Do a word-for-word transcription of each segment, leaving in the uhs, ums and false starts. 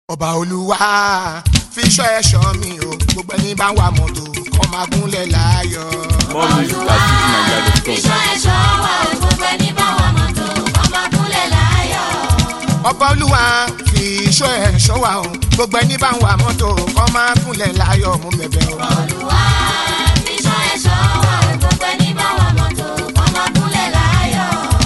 ọba olúwa fi ṣọ́ ẹ̀ṣọ́ mi o gbogbo ẹni bá wà mọ́tò kó máa gúnlẹ̀ láàyò. ọba olúwa fi ṣọ́ ẹ̀ṣọ́ wa o gbogbo ẹni bá wà mọ́tò kó máa gúnlẹ̀ láàyò. ọba olúwa fi ṣọ́ ẹ̀ṣọ́ wa o gbogbo ẹni bá wà mọ́tò kó máa gúnlẹ̀ láàyò mú bẹ̀bẹ̀ o. ọba olúwa fi ṣọ́ ẹ̀ṣọ́ wa o gbogbo ẹni bá wà mọ́tò kó máa gúnlẹ̀ láàyò.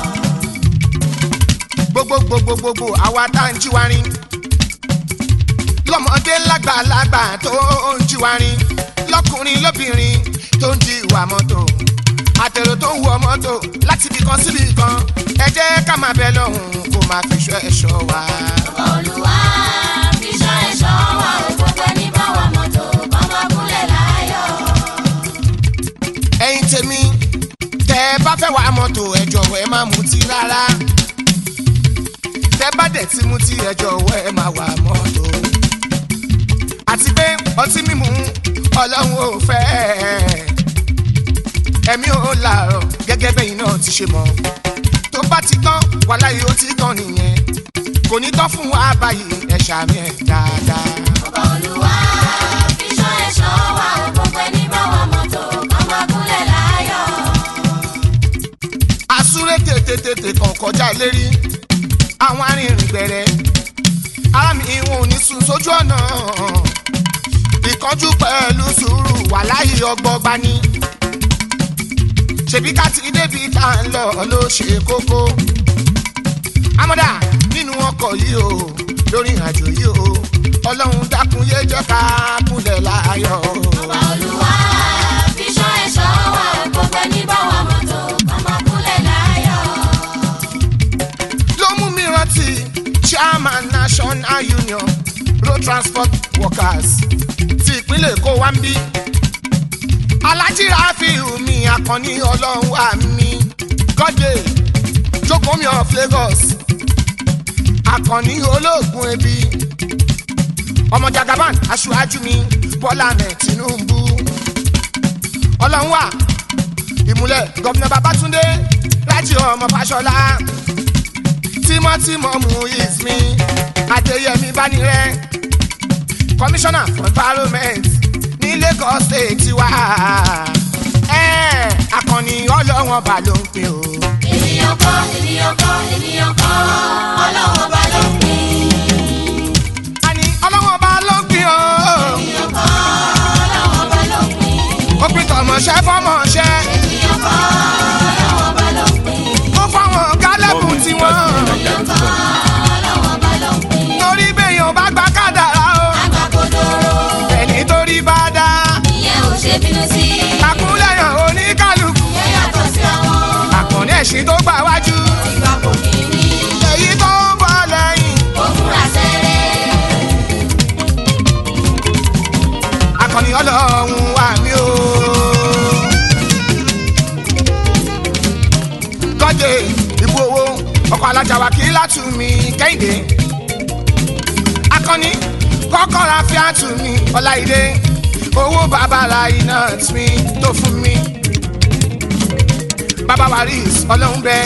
gbogbo gbogbo gbogbo àwa tá ń jí wa rin lọ́mọdé lágbàlagbà tó ń jí wa rin lọ́kùnrin lóbìnrin tó ń jí wa mọ́tò àtẹ̀rò tó ń wọ mọ́tò láti ibì kan síbì kan ẹ jẹ́ ká máa bẹ lọ́hùn kó máa fi ṣọ́ ẹ̀ṣọ́ wa. ọba olúwa fi ṣọ́ ẹ̀ṣọ́ wa o gbogbo ẹni bá wà mọ́tò kó máa gúnlẹ̀ láàyò. ẹ̀yin tèmi tẹ́ ẹ bá fẹ́ wa mọ́tò ẹ jọ̀wọ́ ẹ má mutí rárá tẹ́ bá dẹ̀ ti mutí ẹ jọ̀wọ́ ẹ má wa mọ́tò àti pé ọtí mímu ọlọ́run ò fẹ́ ẹ̀mí ò láàárọ̀ gẹ́gẹ́ bẹ́yìn náà ti ṣe mọ̀ tó bá ti tán wàláhì ó ti tán nìyẹn kò ní tán fún wa báyìí ẹ ṣàmì ẹ̀ dáadáa. ọba olúwa fi ṣọ́ ẹ̀ṣọ́ wa o gbogbo ẹni bá wà mọ́tò kó máa gúnlẹ̀ láàyò. àsúré tètè tètè kàn kọjá ìlérí àwọn arìnrìn gbẹ̀rẹ̀ ara mi ìwọ̀n ò ní sùn sójú ọ̀nà ìkánjú pẹ̀lú sùúrù wàláhì ọgbọ́gba ni ṣèbí ká ti débi tá ń lọ ló ṣe kókó amọ̀dá nínú ọkọ̀ yìí o lórí ìrìnàjò yìí o ọlọ́run dákun yé jẹ́ ká kúnlẹ̀ láàyò. ọba olúwa fi ṣọ́ ẹ̀ṣọ́ wa o gbogbo ẹni bá wà mọ́tò kó máa gúnlẹ̀ láàyò. ló mú mi rántí chairman national union road transport workers ti ìpínlẹ̀ èkó wá ń bí alájí Ráfíù mi akọni ọlọ́run wà mí gọ́dẹ̀ jókòómi of Lagos akọni olóògùn ebi ọmọ Jagaban aṣáájú mi Bọ́lá Ahmed Tinubu ọlọ́run wà ìmúlẹ̀ gọ́fìnà Babátúndé Rájí ọmọ Fáṣọlá tímọ́tímọ́ Muiz mi Adéyẹmí Bánirẹ́ commissioner for environment ní Lagos state wa akọni ọlọ́wọ́n bá ló ń pè o. ènìyàn kọ́ ènìyàn kọ́ ènìyàn kọ́ ọlọ́wọ́n bá ló ń pè. àní ọlọ́wọ́n bá ló ń pè o. ènìyàn kọ́ ọlọ́wọ́n bá ló ń pè. ó pín tọmọṣẹ́ fọmọṣẹ́. ènìyàn kọ́ ọlọ́wọ́n bá ló ń pè. ó fáwọn kálẹ̀kùn tiwọn. ènìyàn kọ́ ọlọ́wọ́n bá ló ń pè. torí béèyàn bá gba kádàrá o. agbákodoro. ẹni torí bá dá. ìyẹn ò ṣe bínú sí. àkúnlẹ̀yàn oníkálukú. ìyẹn yàtọ̀ sí àwọn. àkànní ẹ̀sìn tó gbà wájú. ìgbà kò ní ní. èyí tó ń bọ̀ lẹ́yìn. ó múra sẹ́rẹ̀. akọni ọlọ́run wà mí o. kọ́jẹ́ ìbú owó ọkọ̀ alájà wa kì í látù mí kẹ́hìndé. akọni kọ́kọ́ra fi àtù mí ọláìdé owó bàbára iná mi tó fún mi. bàbá waris ọlọ́run bẹ́ẹ̀.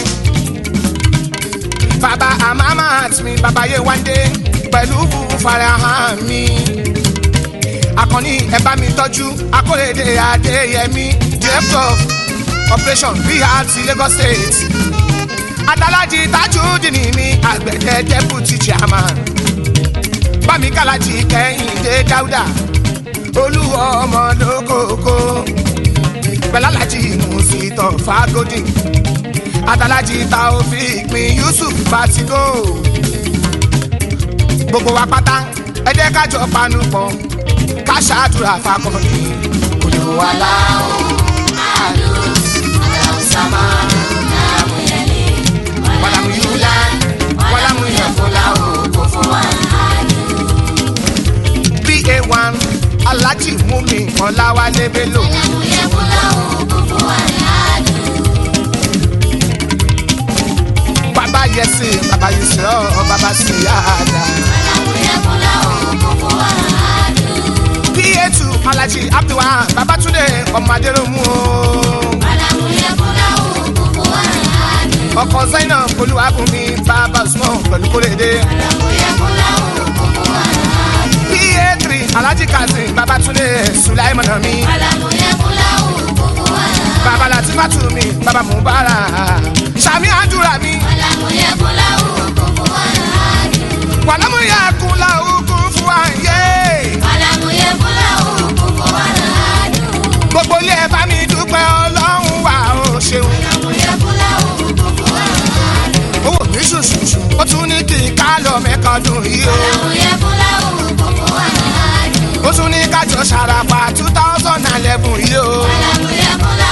bàbá amamat mi bàbá yewande pẹ̀lú farahàn mi. akọni ẹ bá mi tọ́jú akóredé adéyẹmí director of operation rehab ti Lagos state. adalaji tajudini mi àgbẹ̀dẹ deputy chairman. bámi kálájì kẹ́hìndé dáúdà olúwa ọmọ lókòókò pẹ̀lálájì mùsítọ̀ fagodi adalaji taofik mi yusuf batigo gbogbo wa pátá ẹ jẹ́ ká jọ panu pọ̀ ká ṣàdúrà fákọ̀ọ́nì. olúwa láwọn àlù aláwọ̀ sábà láàmú yẹlé wàlámù yúlá wàlámù yẹfọlá òkò fún wa àlù. b a one alájì múmi ọ̀làwálé bello. wàlámù yẹfọlá òkò fún wa àlù. bàbá yẹsì bàbá yẹsì ọ bàbá sì yáàdá. wàlámù yẹfọlá òkò fún wa àlù. p a two alájì abdulwahab babatunde ọmọ adéròmù o. wàlámù yẹfọlá òkò fún wa àlù. ọkọ zainab olúwàbùnmi bàbá usman pẹ̀lú kórèdé. wàlámù yẹfọlá òkò fún wa àlù. Alhaji Kazeem Babatunde Sulaimana mi. Alamuye Fúláwù gbogbo wa. Baba Latifatu mi, Baba Mubarak. Sami àdúrà mi. Alamuye Fúláwù gbogbo wa. Wàlámúyà kúnlá ogun fún wa yé. Alamuye Fúláwù gbogbo wa. Gbogbo ilé ẹ bá mi dúpẹ́ Ọlọ́run wa ó ṣeun. Alamuye Fúláwù gbogbo wa. Owó mi ṣùṣùṣù, ó tún ní kí n ká lọ mẹ́kàndùn yìí o. Alamuye Fúláwù gbogbo wa. Ó tún ní kájọ ṣàràpà two thousand and eleven yìí o. Alamuye Fúláwù.